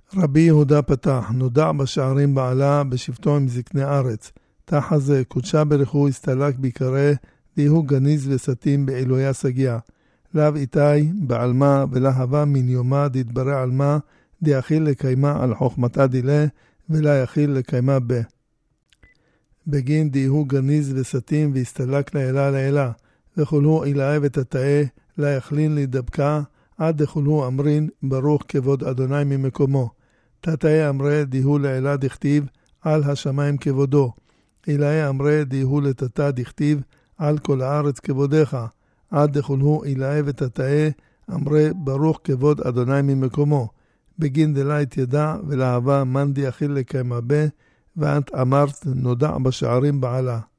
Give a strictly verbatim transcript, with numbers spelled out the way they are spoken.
רבי יהודה פתח, נודע בשערים בעלה בשבטו עם זקני ארץ. תחה זה קודשה ברכו הסתלק ביקרה, דיהו גניז וסתים בעילויה סגיה. לאו איתי בעלמה ולהבה מן יומה דתברא עלמה, דיאכיל לקיימה על חוכמתה דילה, ולה יחיל לקיימה ב. בגין דיהו גניז וסתים והסתלק לאלה לאלה, וכולו אילאה ותתאה, לה יכלין להידבקה, עד דכולו אמרין ברוך כבוד אדוני ממקומו. תתאה אמרי דיהו לאלה דכתיב, על השמיים כבודו. אילאה אמרי דיהו לתתה דכתיב, על כל הארץ כבודך. עד דכולו אילאה ותתאה, אמרי ברוך כבוד אדוני ממקומו. בגין דלית ידע ולאהבה מן דיאכיל לקיימה בה, ואת אמרת נודע בשערים בעלה.